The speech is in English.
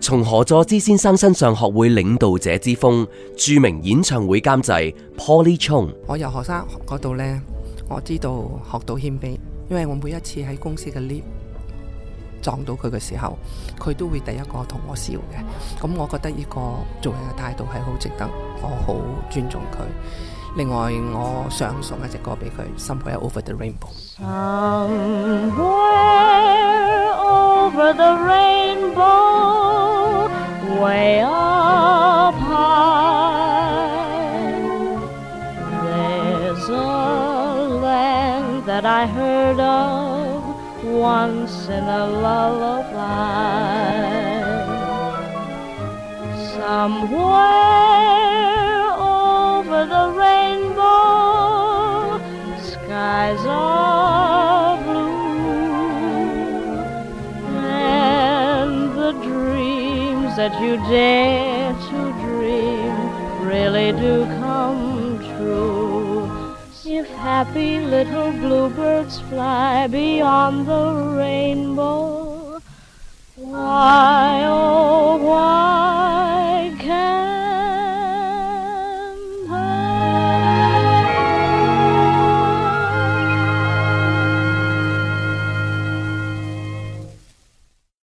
從何佐芝先生身上學會領導者之風，著名演唱會監製 Polly Chung。 我由學生嗰度呢，我知道學到謙卑，因為我每一次喺公司嘅 lift 撞到佢嘅時候，佢都會第一個同我笑嘅。咁我覺得呢個做人嘅態度係好值得，我好尊重佢。另外，我想送一隻歌俾佢 ，Somewhere Over the Rainbow。 Somewhere over the rainbow, way up high, there's a land that I heard of once in a lullaby. Somewhere over the rainbow, skies are blue, and the dreams that you dare to dream really do come true. If happy little bluebirds fly beyond the rainbow, why, oh, why